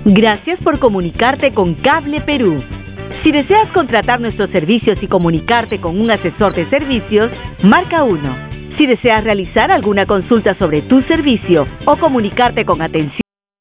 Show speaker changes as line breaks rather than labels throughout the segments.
Gracias por comunicarte con Cable Perú. Si deseas contratar nuestros servicios y comunicarte con un asesor de servicios, marca 1. Si deseas realizar alguna consulta sobre tu servicio o comunicarte con atención.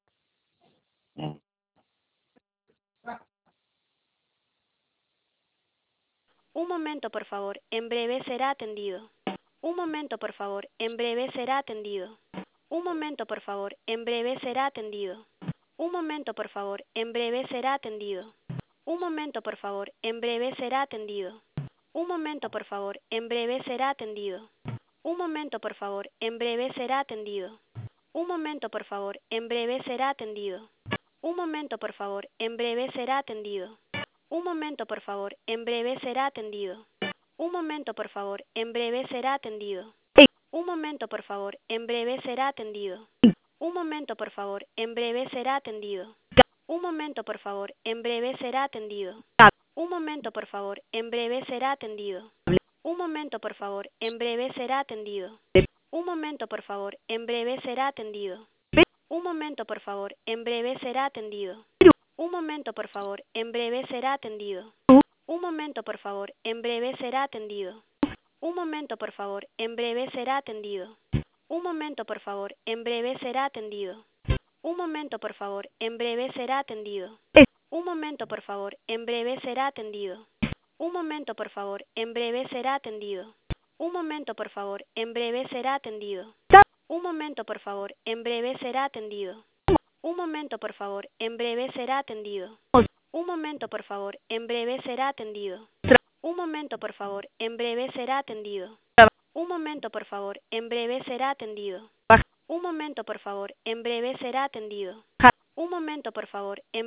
Un momento, por favor. En breve será atendido. Un momento, por favor. En breve será atendido. Un momento, por favor. En breve será atendido. Un momento, por favor. En breve será atendido. Un momento, por favor. En breve será atendido. Un momento, por favor. En breve será atendido. Un momento, por favor. En breve será atendido. Un momento, por favor. En breve será atendido. Un momento, por favor. En breve será atendido. Un momento, por favor. En breve será atendido. Un momento, por favor. En breve será atendido. Un momento, por favor. En breve será atendido. Un momento, por favor. En breve será atendido. Un momento, por favor. En breve será atendido. Un momento, por favor. En breve será atendido. Un momento, por favor. En breve será atendido. Un momento, por favor. En breve será atendido. Un momento, por favor. En breve será atendido. Un momento, por favor. En breve será atendido. Un momento, por favor. En breve será atendido. Un momento, por favor. En breve será atendido. Un momento, por favor. En breve será atendido. Un momento, por favor. En breve será atendido. Un momento, por favor. En breve será atendido. Un momento, por favor. En breve será atendido. Un momento, por favor. En breve será atendido. Un momento, por favor. En breve será atendido. Un momento, por favor. En breve será atendido. Un momento, por favor. En breve será atendido. Un momento, por favor. En breve será atendido. Un momento, por favor. En breve será atendido. Un momento, por favor. En breve será atendido. Un momento, por favor. En